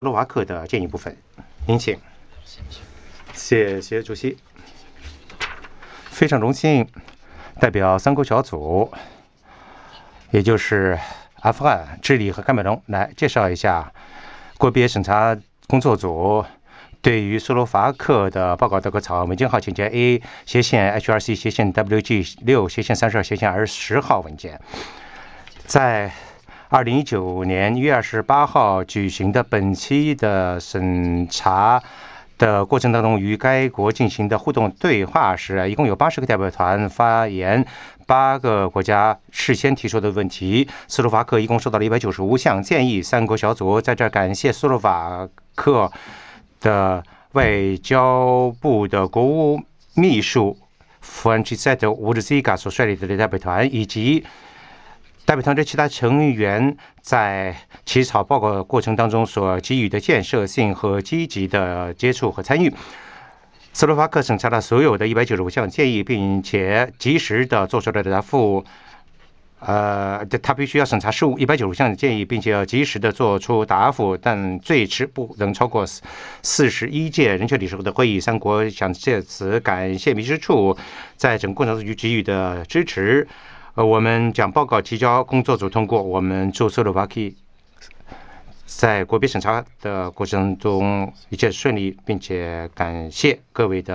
洛伐克的建议部分，您请。谢谢主席，非常荣幸代表三国小组，也就是阿富汗、智利和喀麦隆来介绍一下国别审查工作组对于斯洛伐克的报告的草案文件号请件 A/HRC/WG6/32/20号文件，在2019年1月28号举行的本期的审查的过程当中，与该国进行的互动对话时，一共有80个代表团发言，8个国家事先提出的问题。斯洛伐克一共收到了195项建议。三国小组在这儿感谢斯洛伐克的外交部的国务秘书Francisco Urziga 所率领的代表团，以及代表团的其他成员在起草报告过程当中所给予的建设性和积极的接触和参与。斯洛伐克审查了所有的195项建议，并且及时的做出了答复。他必须要审查195项建议，并且要及时的做出答复，但最迟不能超过41届人权理事会的会议。三国想借此感谢秘书处在整个过程中给予的支持。我们将报告提交工作组通过。我们祝斯洛伐克在国别审查的过程中一切顺利，并且感谢各位的